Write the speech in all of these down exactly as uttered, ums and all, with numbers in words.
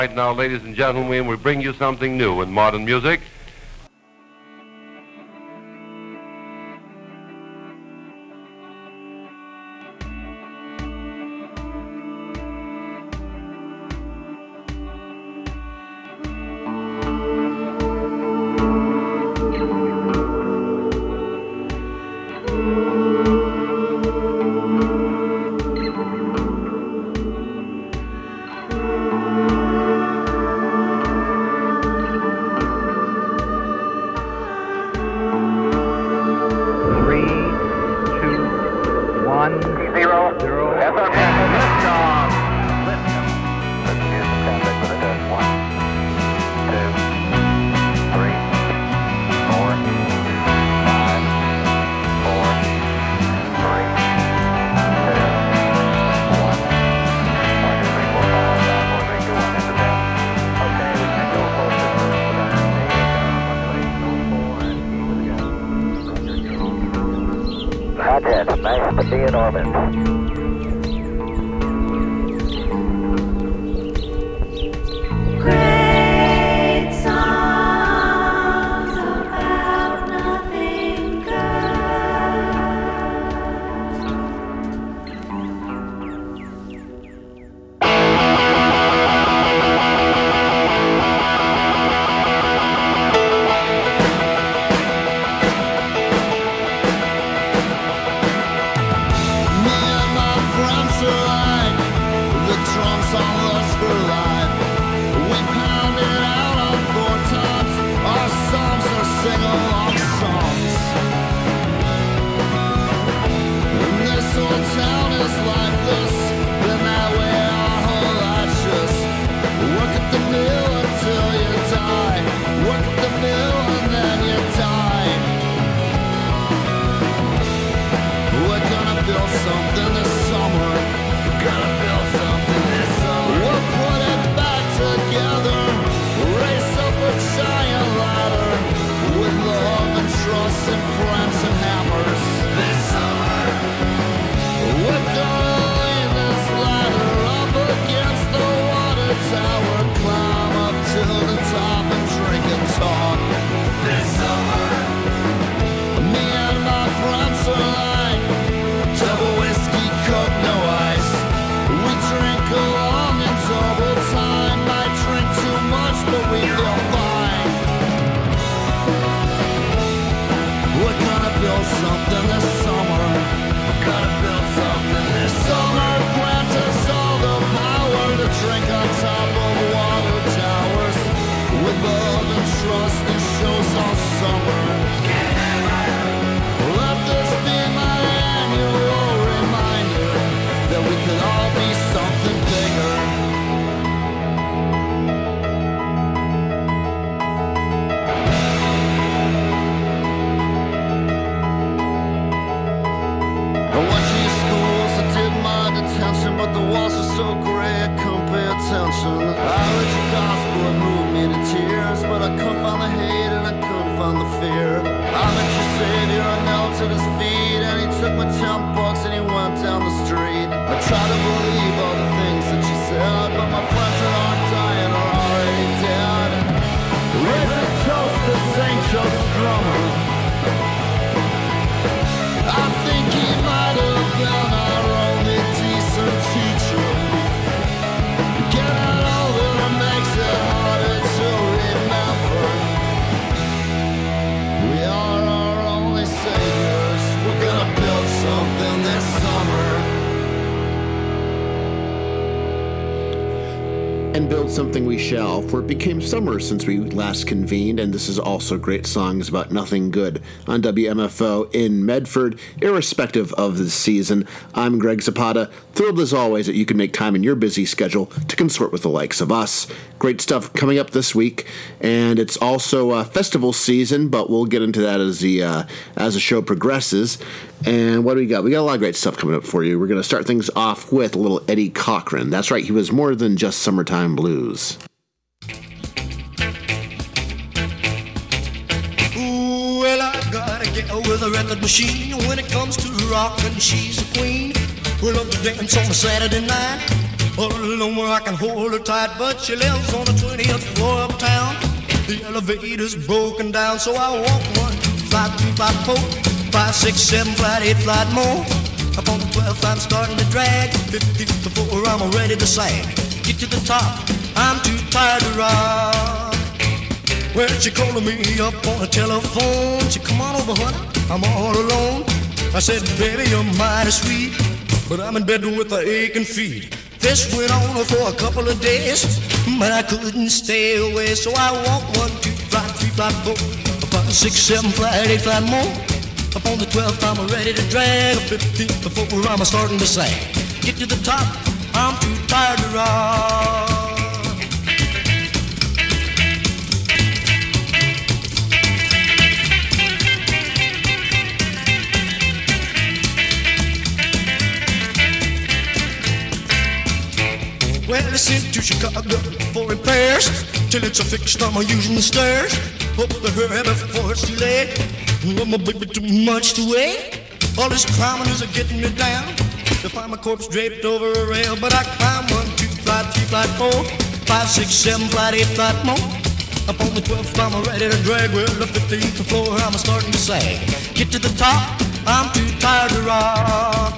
Right now, ladies and gentlemen, we bring you something new in modern music. Nice to be in orbit. Something we shall, for it became summer since we last convened, and this is also great songs about nothing good on W M F O in Medford, irrespective of the season. I'm Greg Zapata, thrilled as always that you can make time in your busy schedule to consort with the likes of us. Great stuff coming up this week, and it's also uh, festival season, but we'll get into that as the uh, as the show progresses. And what do we got? We got a lot of great stuff coming up for you. We're going to start things off with a little Eddie Cochran. That's right, he was more than just summertime blues. Ooh, well, I got a gal with a record machine. When it comes to rockin', she's a queen. We love to dance on a Saturday night. all alone where I can hold her tight, but she lives on the twentieth floor uptown. The elevator's broken down, so I walk one, two, five, three, five, four, five, six, seven, flight, eight, flight more. Up on the twelfth, I'm starting to drag. Fifty before I'm ready to sag. Get to the top, I'm too tired to rock. Well, she calling me up on the telephone. She come on over, honey, I'm all alone. I said, baby, you're mighty sweet, but I'm in bed with the aching feet. This went on for a couple of days, but I couldn't stay away. So I walked one, two, flight, three, flight, four, five, six, seven, flight, eight, flight more. Up on the twelfth, I'm ready to drag. fifteenth before I'm starting to sag. Get to the top, I'm too tired to rock. Well, I sent to Chicago for repairs. Till it's a fixed, I'm using the stairs. Hope to hurry before it's too late. Love my baby too much to wait. All this climbing is getting me down. To find my corpse draped over a rail. But I climb one, two, flight, three, flight, four, five, six, seven, flight, eight, flight more. Up on the twelfth, I'm ready to drag. Well, the fifteenth floor, I'm starting to sag. Get to the top, I'm too tired to rock.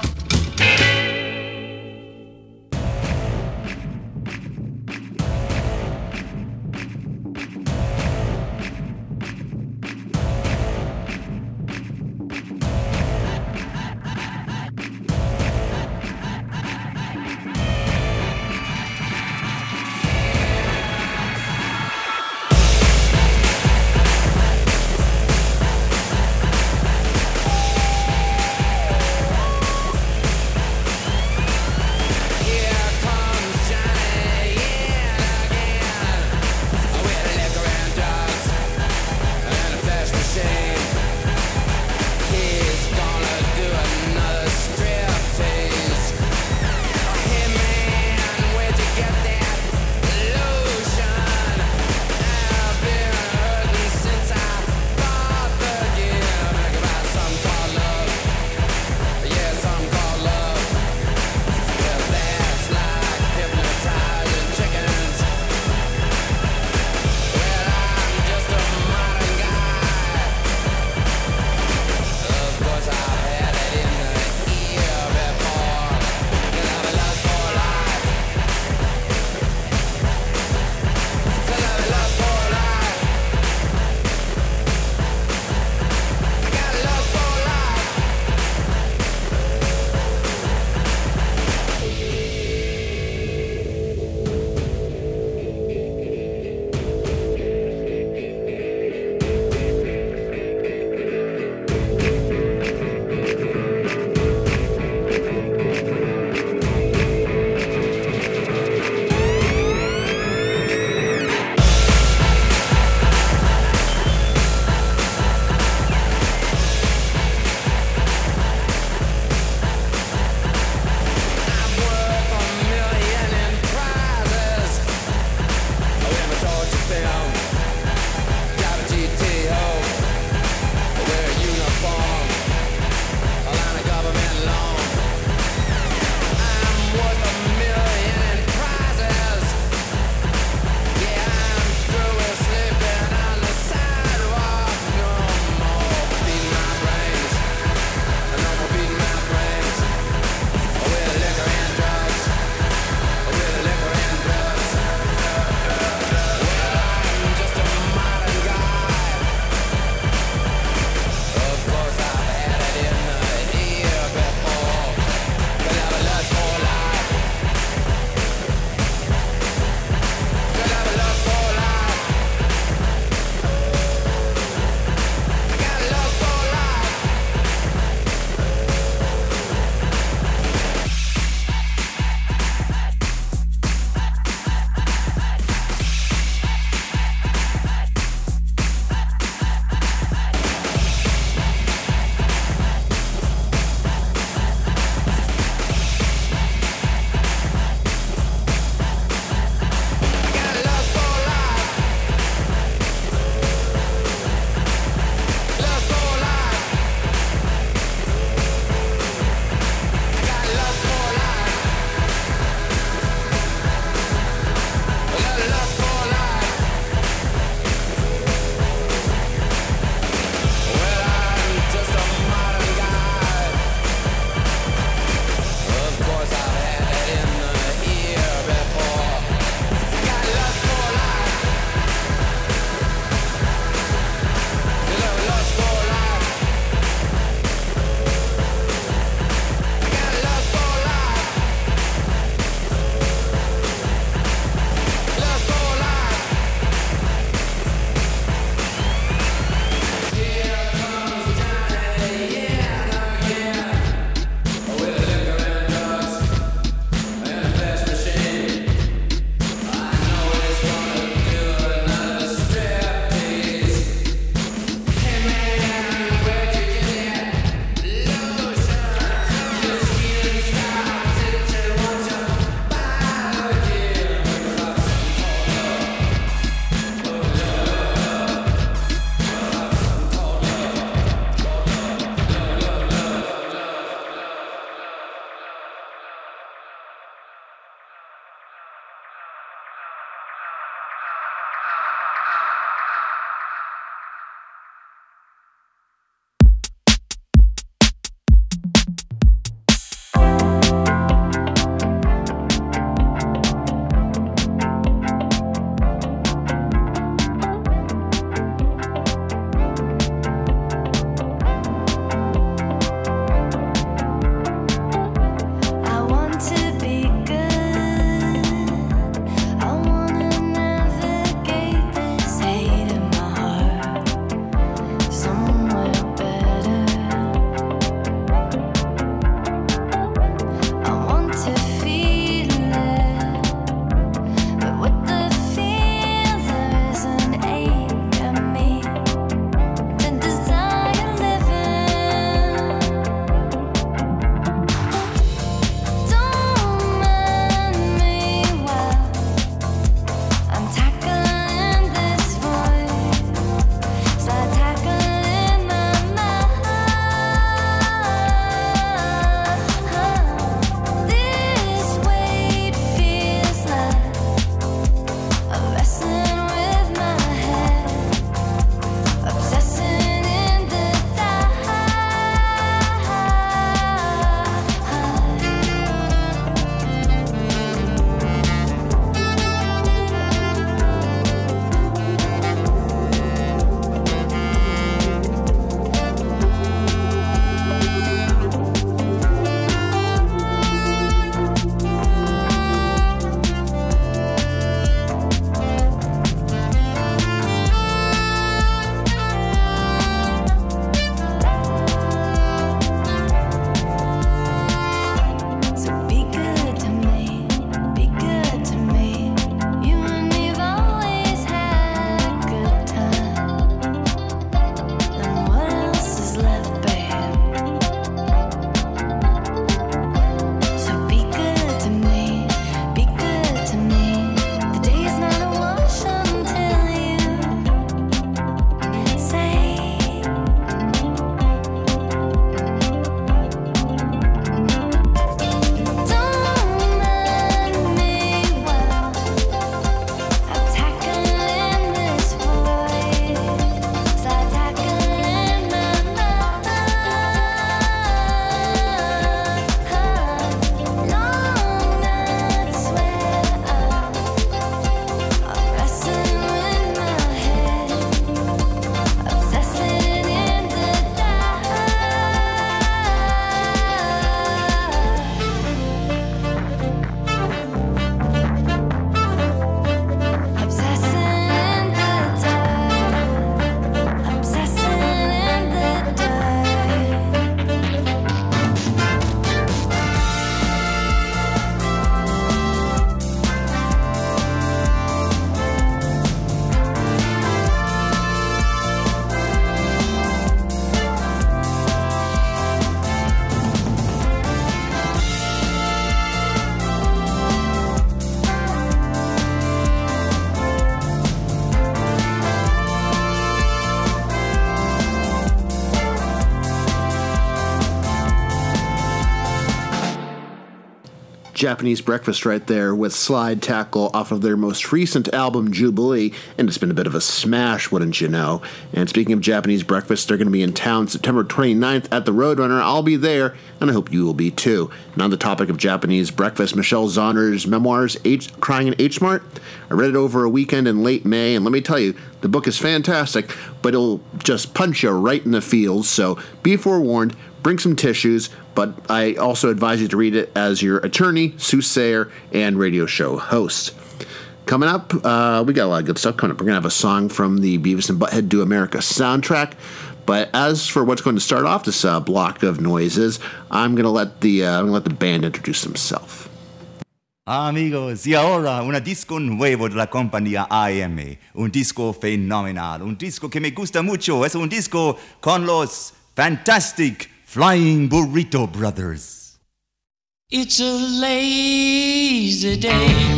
Japanese Breakfast right there with Slide Tackle off of their most recent album, Jubilee, and it's been a bit of a smash, wouldn't you know? And speaking of Japanese Breakfast, they're going to be in town September twenty-ninth at the Roadrunner. I'll be there, and I hope you will be too. And on the topic of Japanese Breakfast, Michelle Zauner's memoirs, H- Crying in H-Mart, I read it over a weekend in late May, and let me tell you, the book is fantastic, but it'll just punch you right in the feels, so be forewarned. Bring some tissues, but I also advise you to read it as your attorney, soothsayer, and radio show host. Coming up, uh, we got a lot of good stuff coming up. We're going to have a song from the Beavis and Butthead Do America soundtrack. But as for what's going to start off this uh, block of noises, I'm going to let the uh, I'm going to let the band introduce themselves. Amigos, y ahora una disco nuevo de la compañía I M A. Un disco fenomenal, un disco que me gusta mucho. Es un disco con los Fantastic Flying Burrito Brothers. It's a lazy day.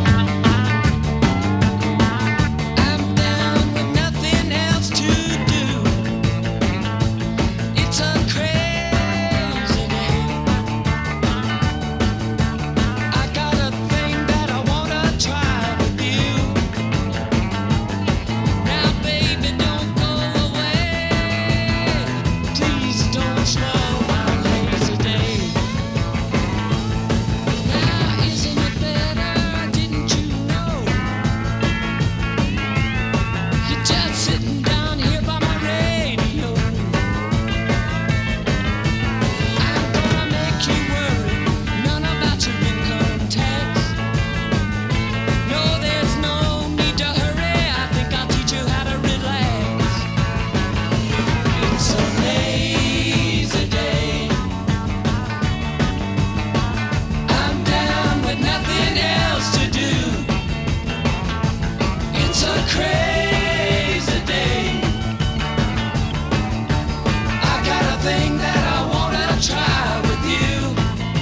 I'm down with nothing else to do. It's a crazy day. I got a thing that I wanna try with you. Now, baby, don't go away. Please don't slow my lazy day. Now, isn't it better? Didn't you know? You're just sitting down here by my radio. I'm gonna make you worry, none about your income tax. No, there's no need to hurry. I think I'll teach you how to relax. It's a lazy day. I'm down with nothing else to do. It's a crazy day. I got a thing that I wanna try with you.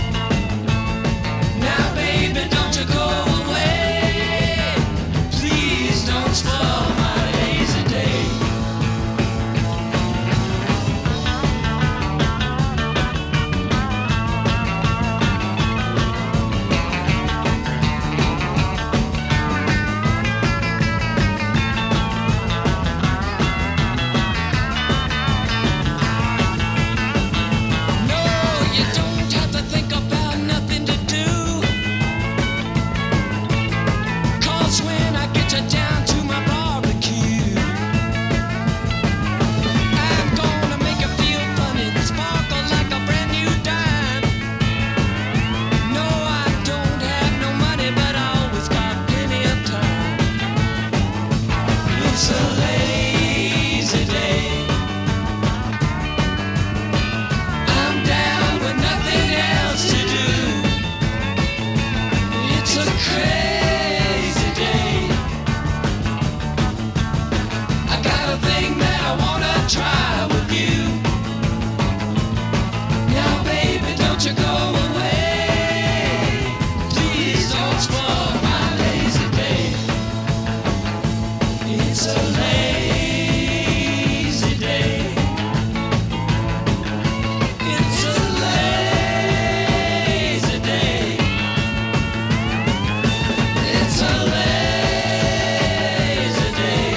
Now, baby, don't you go away. Please don't spoil my lazy day. No, you don't have to think about nothing to do. 'Cause when I get you down to my barbecue, I'm gonna make you feel funny, sparkle like a brand new dime. No, I don't have no money, but I always got plenty of time. It's a lazy day. I'm down with nothing else to do. It's a crazy day. I got a thing that I wanna try with you. Now, baby, don't you go away. Please don't spoil my lazy day. It's a lazy day. It's a lazy day. It's a lazy day.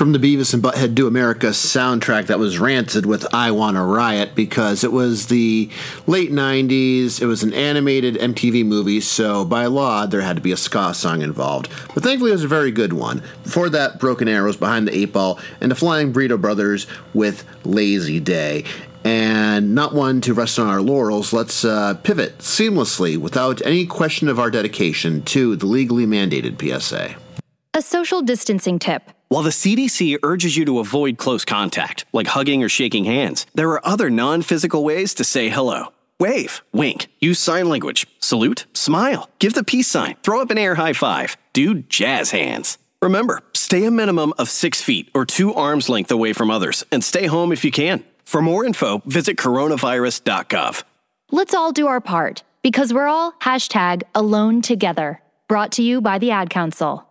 from the Beavis and Butthead Do America soundtrack that was ranted with I Wanna Riot because it was the late nineties, it was an animated M T V movie, so by law there had to be a ska song involved. But thankfully it was a very good one. Before that, Broken Arrows, Behind the Eight Ball, and the Flying Burrito Brothers with Lazy Day. And not one to rest on our laurels, let's uh, pivot seamlessly without any question of our dedication to the legally mandated P S A. A social distancing tip. While the C D C urges you to avoid close contact, like hugging or shaking hands, there are other non-physical ways to say hello. Wave, wink, use sign language, salute, smile, give the peace sign, throw up an air high five, do jazz hands. Remember, stay a minimum of six feet or two arms length away from others, and stay home if you can. For more info, visit coronavirus dot gov. Let's all do our part, because we're all hashtag alone together. Brought to you by the Ad Council.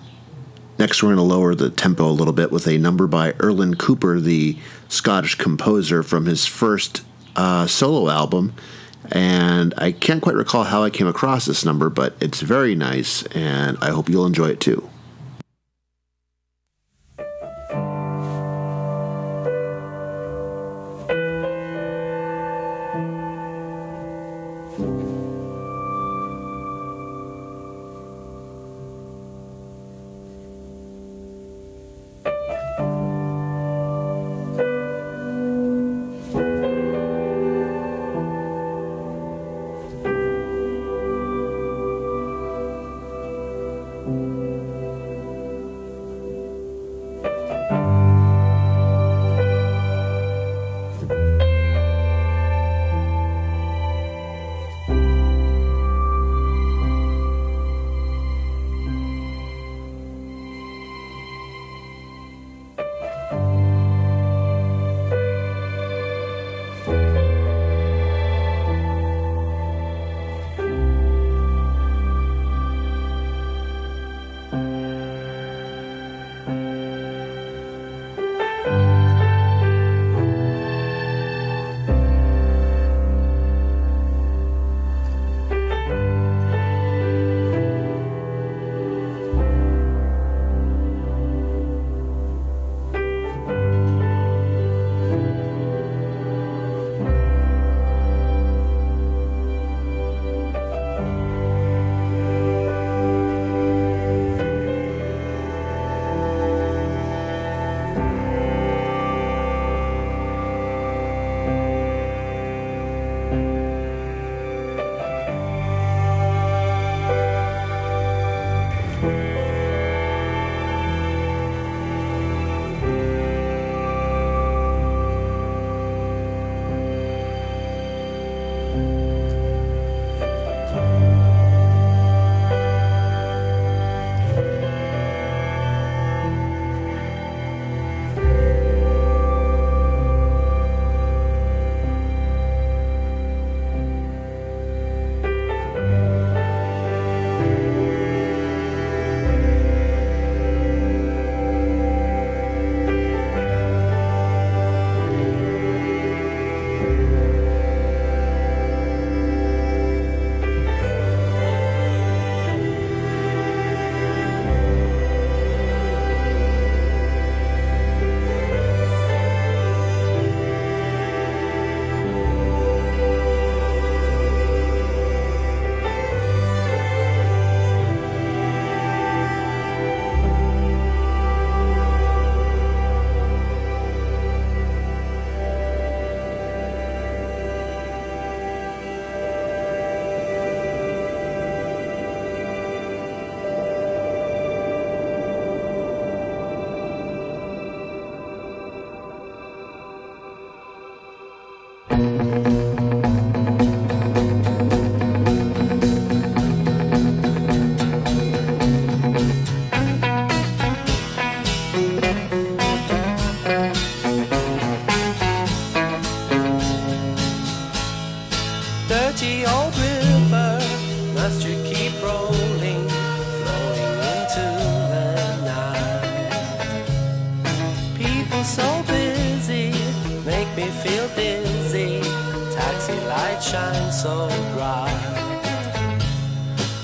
Next, we're going to lower the tempo a little bit with a number by Erlen Cooper, the Scottish composer, from his first uh, solo album. And I can't quite recall how I came across this number, but it's very nice, and I hope you'll enjoy it too.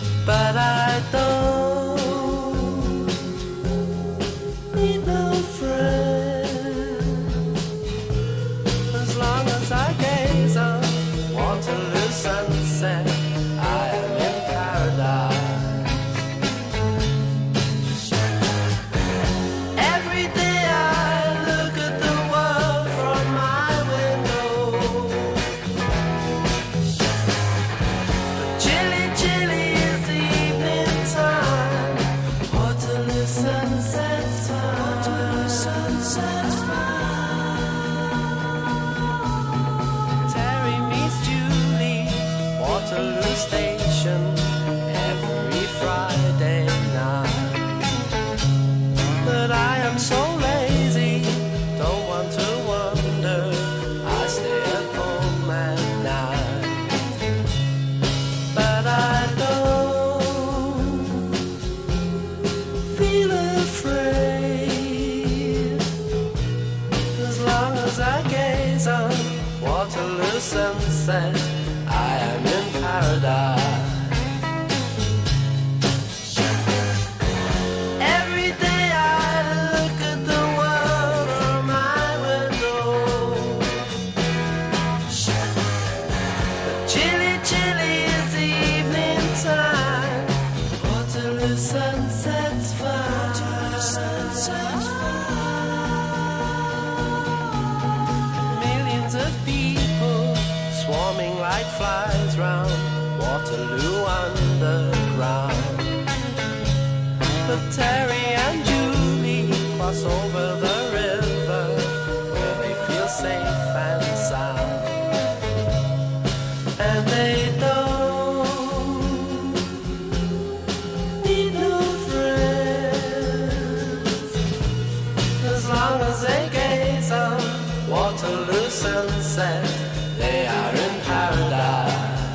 But I don't need no friend. sunset's fire. Waterloo sunset's fire. Millions of people swarming like flies round Waterloo Underground. But Terry and Julie cross over the river where they feel safe and sound. And they don't need no friends as long as they gaze on Waterloo sunset. They are in paradise.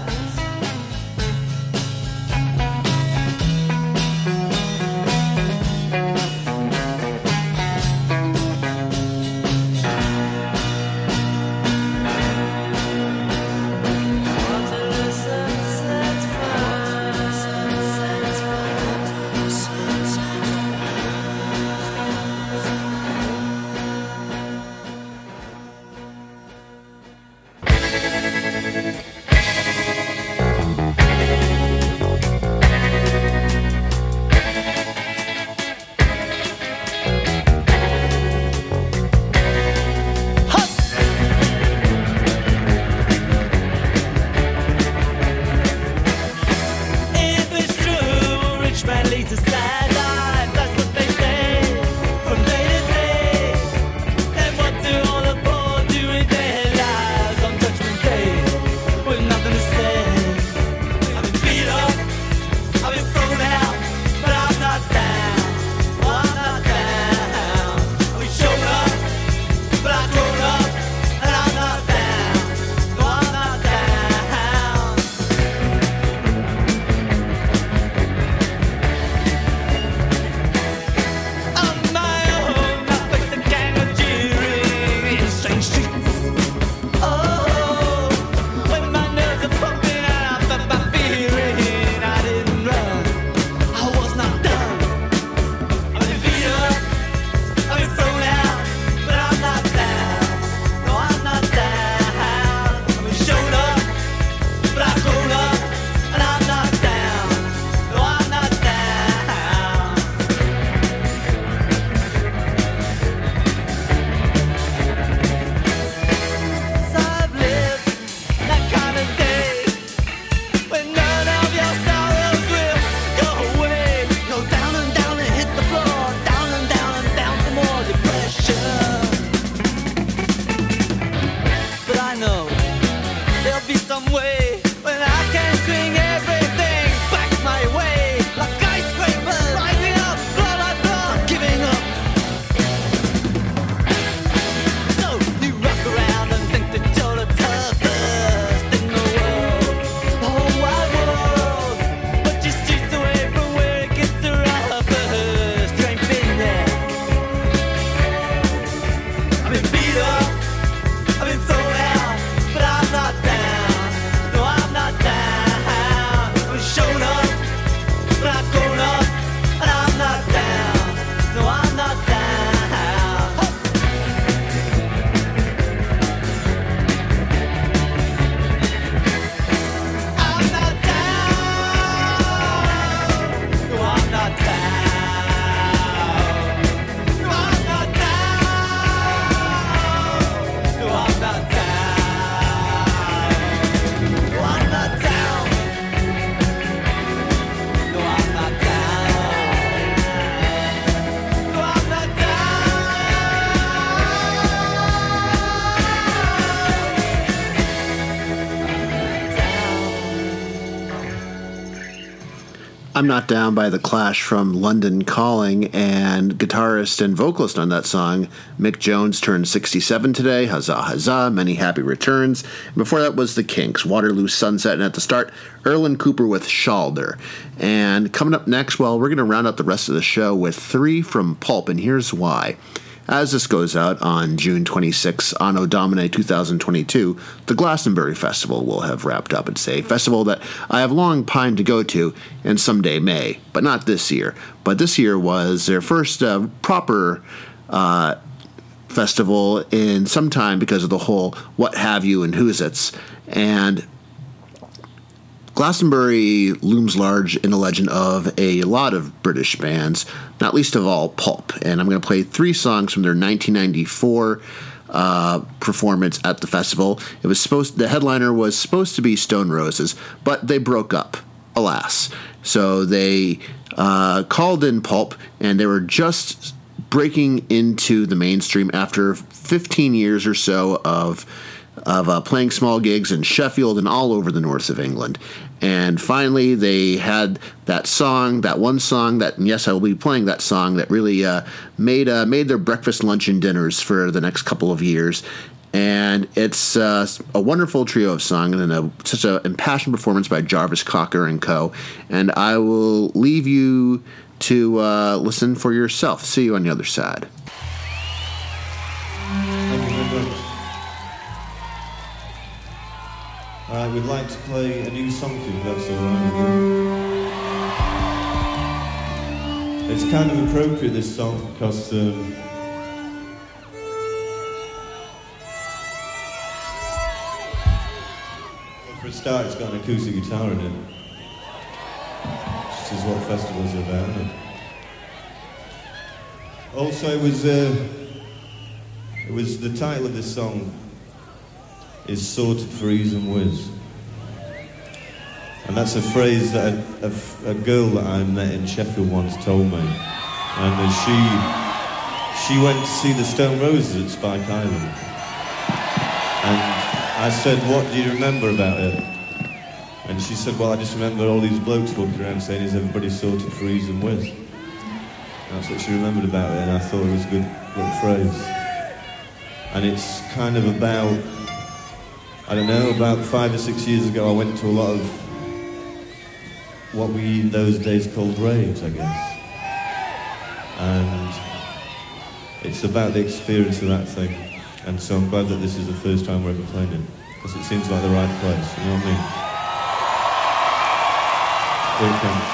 I'm Not Down by The Clash from London Calling, and guitarist and vocalist on that song, Mick Jones, turned sixty-seven today. Huzzah, huzzah, many happy returns. And before that was The Kinks, Waterloo Sunset, and at the start, Erlen Cooper with Shalder. And coming up next, well, we're going to round out the rest of the show with three from Pulp, and here's why. As this goes out on June twenty-sixth, Anno Domini two thousand twenty-two, the Glastonbury Festival will have wrapped up. It's a festival that I have long pined to go to and someday may, but not this year. But this year was their first uh, proper uh, festival in some time because of the whole what have you and who's it's. And Glastonbury looms large in the legend of a lot of British bands, not least of all Pulp. And I'm going to play three songs from their nineteen ninety-four uh, performance at the festival. It was supposed the headliner was supposed to be Stone Roses, but they broke up, alas. So they uh, called in Pulp, and they were just breaking into the mainstream after fifteen years or so of of uh, playing small gigs in Sheffield and all over the north of England. And finally, they had that song, that one song that, and yes, I will be playing that song, that really uh, made uh, made their breakfast, lunch, and dinners for the next couple of years. And it's uh, a wonderful trio of song, and then a, such an impassioned performance by Jarvis Cocker and co. And I will leave you to uh, listen for yourself. See you on the other side. Thank you very much. Alright, we'd like to play a new song for you, if that's alright with you. It's kind of appropriate, this song, because um, well, for a start, it's got an acoustic guitar in it. This is what festivals are about, isn't it? Also, it was, uh, it was the title of this song is Sorted for Ease and Whiz. And that's a phrase that a, a, a girl that I met in Sheffield once told me. And uh, she she went to see the Stone Roses at Spike Island. And I said, what do you remember about it? And she said, well, I just remember all these blokes walking around saying, is everybody sorted for ease and whiz? That's what she remembered about it, and I thought it was a good little phrase. And it's kind of about, I don't know, about five or six years ago I went to a lot of what we in those days called raves, I guess. And it's about the experience of that thing. And so I'm glad that this is the first time we're ever playing it, because it seems like the right place, you know what I mean? Here it comes.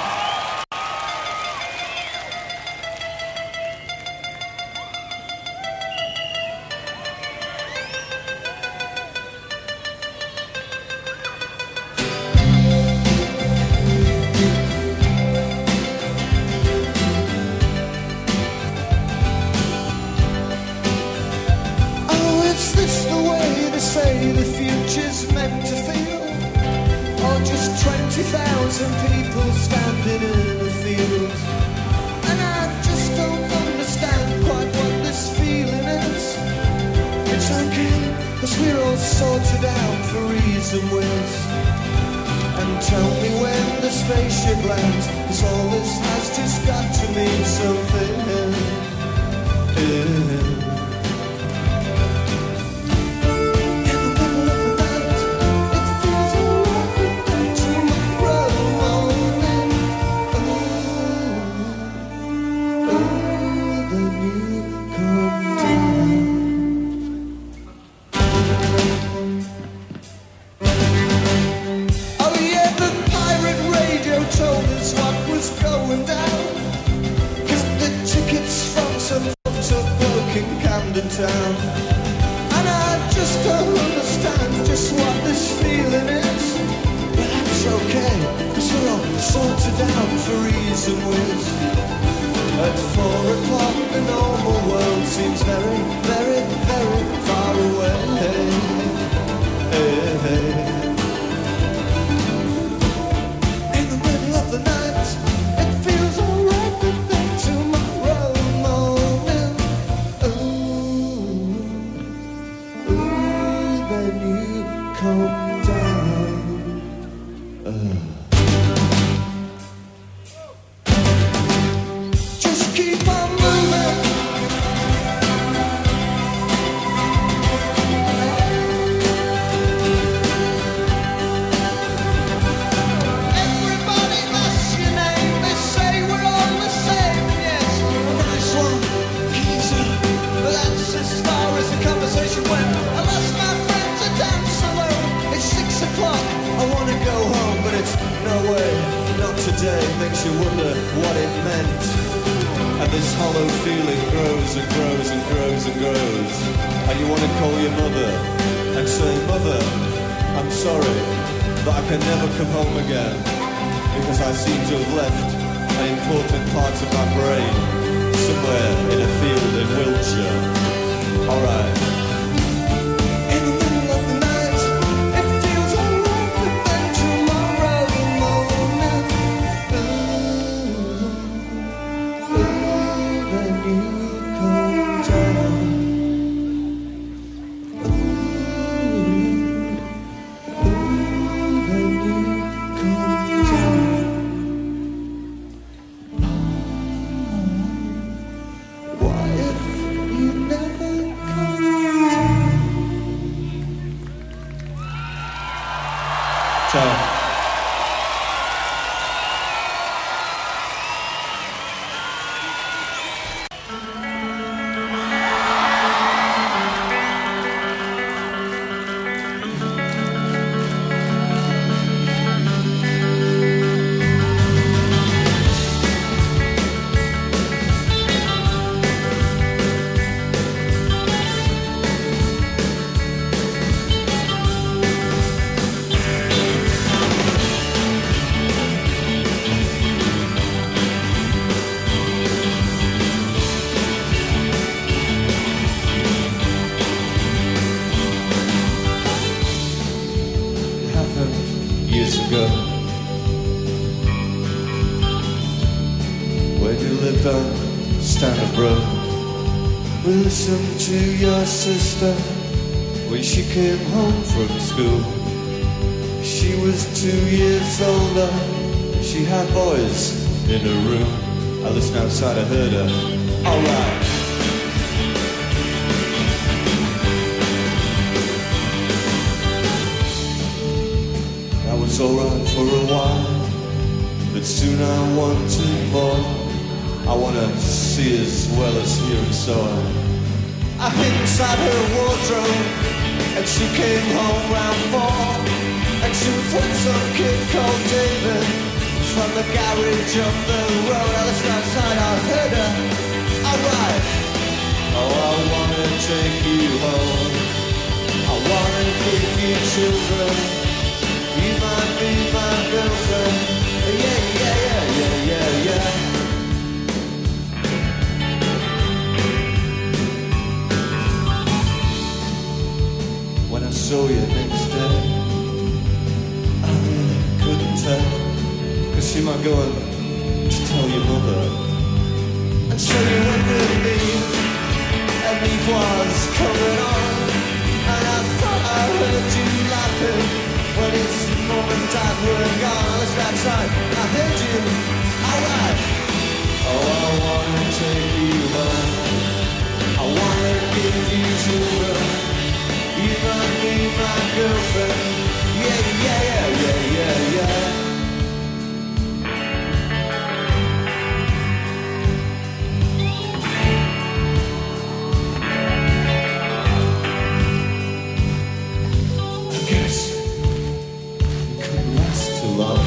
And you want to call your mother and say, Mother, I'm sorry, that I can never come home again, because I seem to have left an important part of my brain somewhere in a field in Wiltshire. Alright. In the middle of the night, it feels alright, but then tomorrow morning, ooh, ooh, then you come down. Years ago, when you lived on Stanhope Road, we listened to your sister when she came home from school. She was two years older, she had boys in her room. I listened outside, I heard her. Alright. It's alright for a while, but soon I wanted more. I wanna see as well as hear and so on. I hid inside her wardrobe, and she came home round four. And she was with some kid called David from the garage up the road. I listened outside, I heard her. Alright. Oh, I wanna take you home. I wanna give you children. You might be my girlfriend. Yeah, yeah, yeah, yeah, yeah, yeah. When I saw you next day, I really couldn't tell, 'cause she might go and to tell your mother. And so you went with me, and Eve was coming on, and I thought I heard you laughing when his mom and dad were gone. I was outside, I heard you. Alright. Oh, I wanna take you home. I wanna give you children. You might be my girlfriend. Yeah, yeah, yeah, yeah, yeah, yeah. I guess love.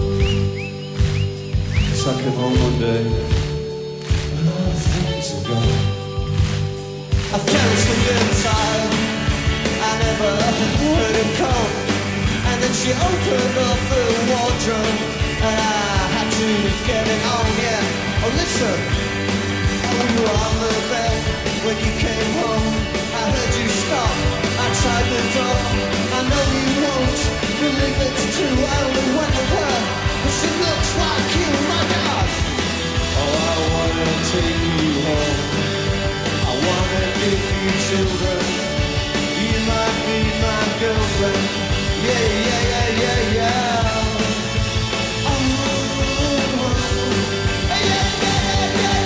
Cause I came home one day and all things are gone. I felt something inside I never heard it come. And then she opened up the wardrobe and I had to get it on, yeah. Oh listen, oh you were on the bed when you came home. I heard you stop outside the door. I know you won't believe it's true, I only went with her, but she looks like you, my God. Oh, I wanna take you home. I wanna give you children. You might be my girlfriend. Yeah, yeah, yeah, yeah, yeah. Oh, yeah, yeah, yeah, yeah.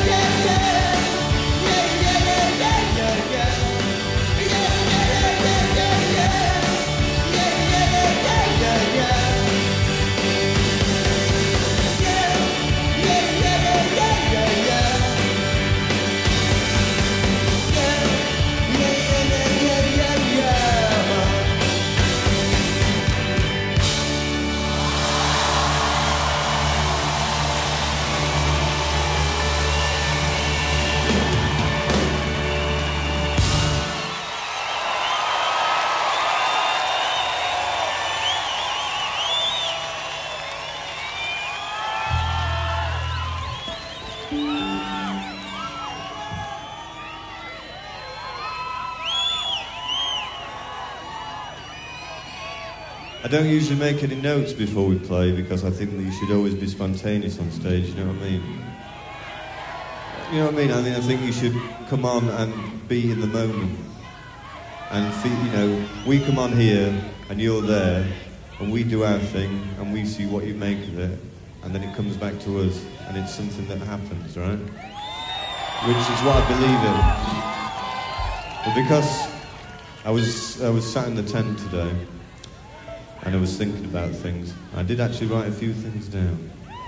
I don't usually make any notes before we play because I think that you should always be spontaneous on stage, you know what I mean? You know what I mean? I mean, I think you should come on and be in the moment. And, feel, you know, we come on here and you're there and we do our thing and we see what you make of it and then it comes back to us and it's something that happens, right? Which is what I believe in. But because I was, I was sat in the tent today and I was thinking about things. I did actually write a few things down.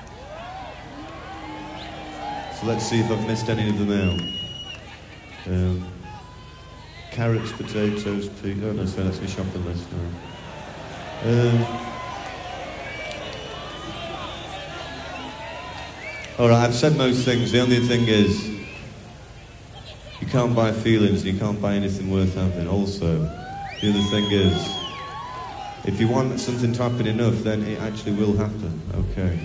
So let's see if I've missed any of them out. Um, carrots, potatoes, peas... Oh no, sorry, that's my shopping list. No. Um, Alright, I've said most things. The only thing is, you can't buy feelings, you can't buy anything worth having. Also, the other thing is, if you want something to happen enough, then it actually will happen, okay?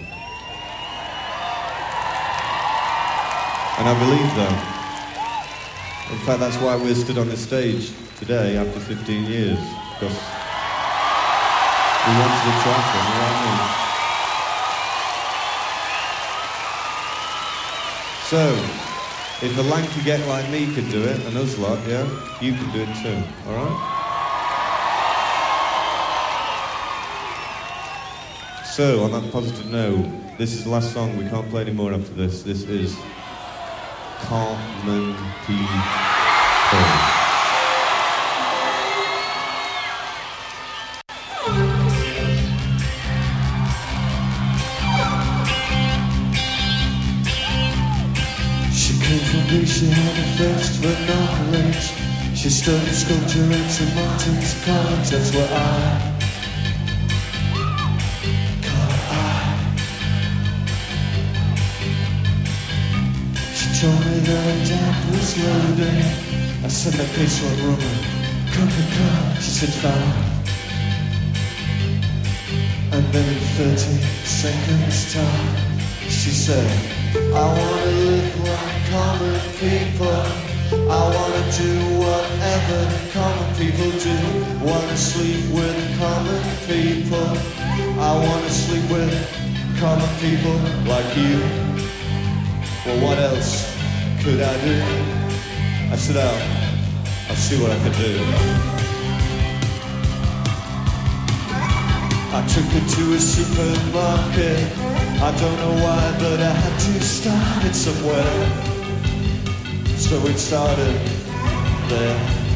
And I believe that. In fact, that's why we're stood on this stage today after fifteen years, because we wanted it to happen, you know what I mean? So, if a lanky get like me can do it, and us lot, yeah, you can do it too, alright? So, on that positive note, this is the last song. We can't play any more after this. This is Common People. She came from Greece, she had a thirst for knowledge. She studied sculpture at Saint Martin's College. That's where I told me that her dad was loading. I said that place went rumor. Coca-Cola, she said fine. And then in thirty seconds time, she said, I wanna live like common people. I wanna do whatever common people do. Wanna sleep with common people. I wanna sleep with common people like you. Well, what else could I do? I said, I'll, I'll see what I can do. I took her to a supermarket. I don't know why, but I had to start it somewhere. So it started there.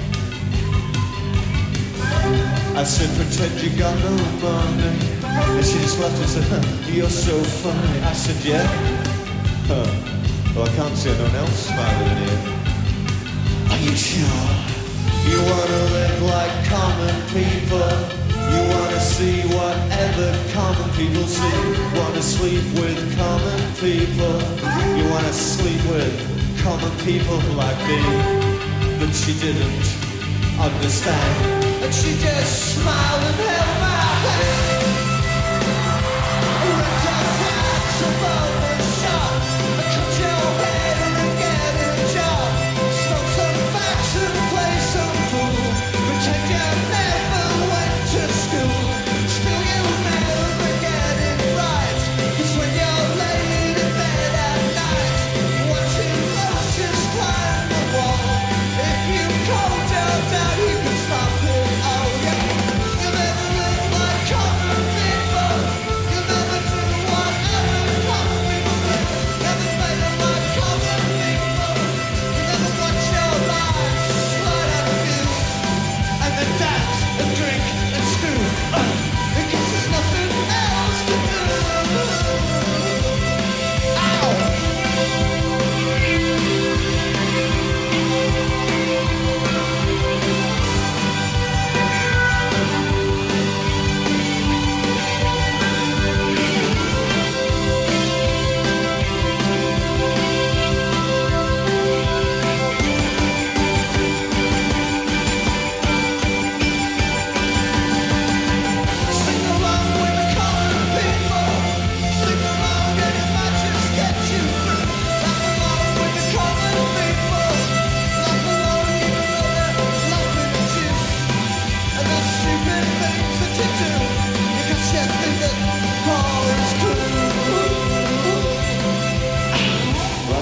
I said, pretend you got no money. And she just laughed and said, huh, you're so funny. I said, yeah? Huh. Well, I can't see anyone else smiling in here. Are you sure? You wanna live like common people. You wanna see whatever common people see. Wanna sleep with common people. You wanna sleep with common people like me. But she didn't understand. And she just smiled and held my hand. Ripped her hands above the shop. Cut your head and get a job. Smoke some facts and play some fool. Pretend you never went to school. Still you'll never get it right. 'Cause when you're laid in bed at night, watching roaches climb the wall. If you call down, down, you can stop it. Oh yeah. You'll never live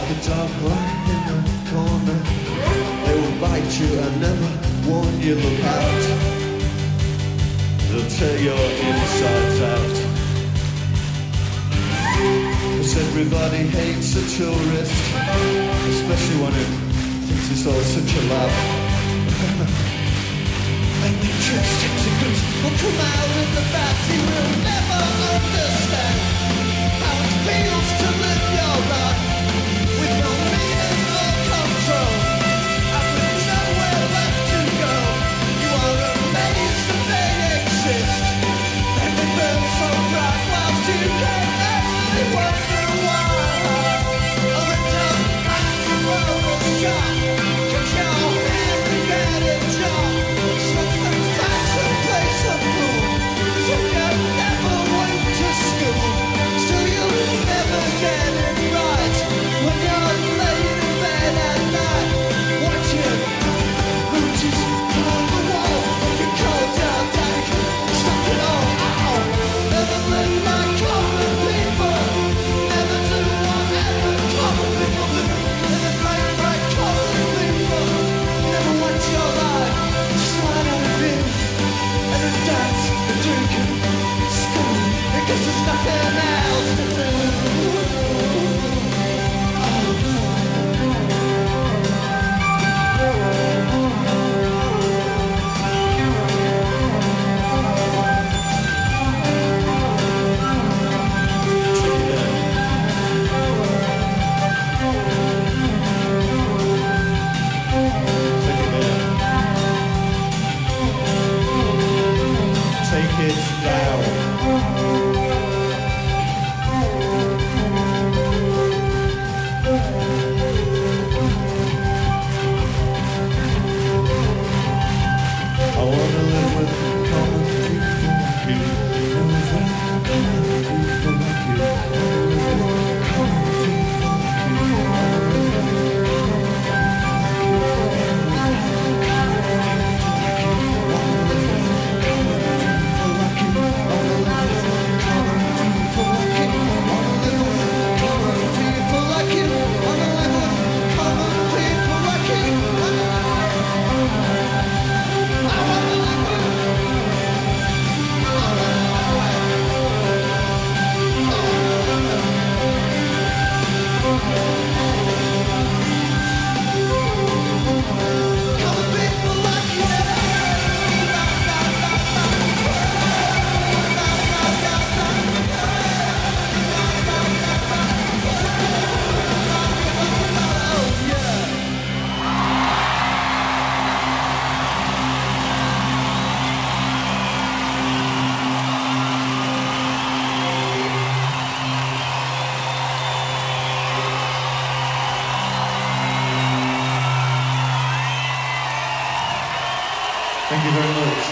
like a dog lying in the corner. They will bite you and never warn you, look out. They'll tear your insides out. Cause everybody hates a tourist, especially when it thinks it's all such a laugh. When the trip sticks and goods will come out in the back, you will never understand how it feels to live your life with no meaning or control, and with nowhere left to go. You are amazed that they exist, and they burn so bright whilst you can't actually wonder why. Oh, the dark after all the shot, 'cause you're here to get a job. Something fashion plays a fool, so you never went to school, so you'll never get it right. When you're laying in bed at night, watching roaches on the wall of your cold down tank, stop it all out. Never live like common people, never do whatever common people do. Never fight like common people, never want your life slide out of you. And then dance and drink and school, because there's nothing else to do. Take it down. I wanna live with common people like you. Live with common people like you. Common people like you. Thank you very much.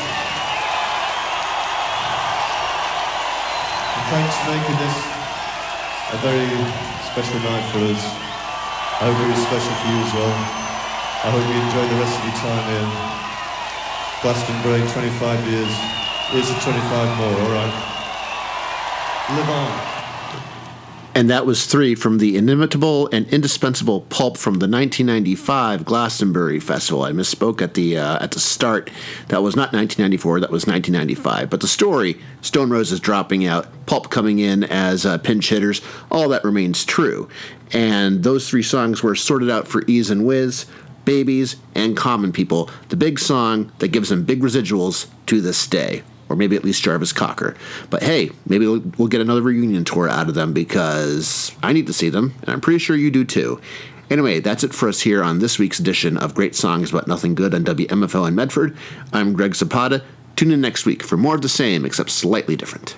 And thanks for making this a very special night for us. I hope it was special for you as well. I hope you enjoyed the rest of your time in Glastonbury. twenty-five years. Here's the twenty-five more, all right? Live on. And that was three from the inimitable and indispensable Pulp from the nineteen ninety-five Glastonbury Festival. I misspoke at the uh, at the start. That was not nineteen ninety-four, that was nineteen ninety-five. But the story, Stone Roses dropping out, Pulp coming in as uh, pinch hitters, all that remains true. And those three songs were sorted out for Ease and Whiz, Babies, and Common People, the big song that gives them big residuals to this day. Or maybe at least Jarvis Cocker. But hey, maybe we'll, we'll get another reunion tour out of them because I need to see them, and I'm pretty sure you do too. Anyway, that's it for us here on this week's edition of Great Songs About Nothing Good on W M F O in Medford. I'm Greg Zapata. Tune in next week for more of the same, except slightly different.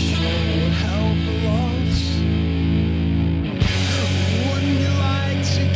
Wouldn't you like to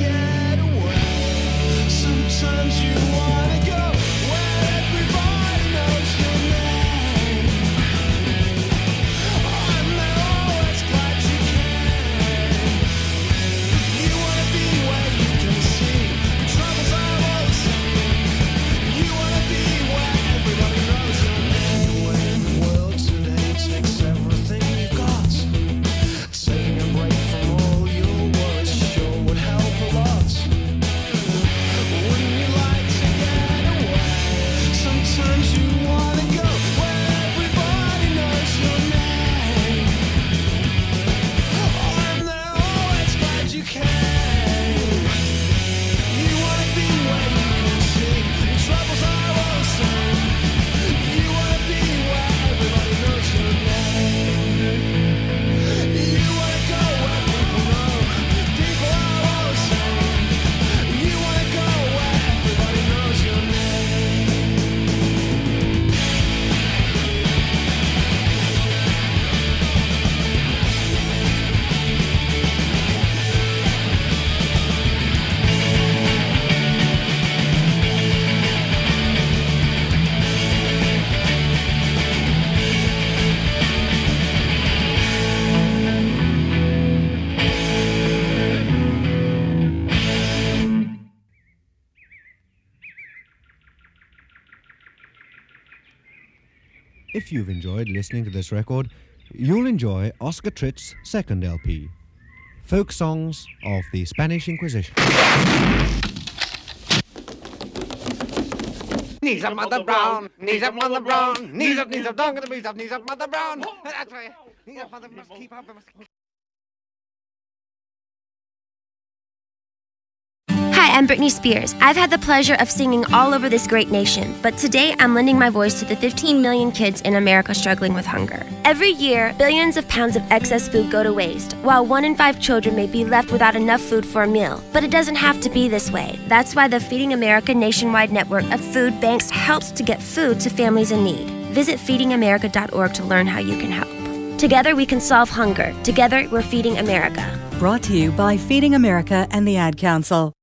If you've enjoyed listening to this record, you'll enjoy Oscar Tritt's second L P, Folk Songs of the Spanish Inquisition. Knees up, Mother Brown. Knees up, Mother Brown. Knees up, knees up, down to the knees up, knees up, Mother Brown. That's right. Knees up, Mother, must keep up. Must... Hi, I'm Britney Spears. I've had the pleasure of singing all over this great nation, but today I'm lending my voice to the fifteen million kids in America struggling with hunger. Every year, billions of pounds of excess food go to waste, while one in five children may be left without enough food for a meal. But it doesn't have to be this way. That's why the Feeding America nationwide network of food banks helps to get food to families in need. Visit feeding america dot org to learn how you can help. Together we can solve hunger. Together we're feeding America. Brought to you by Feeding America and the Ad Council.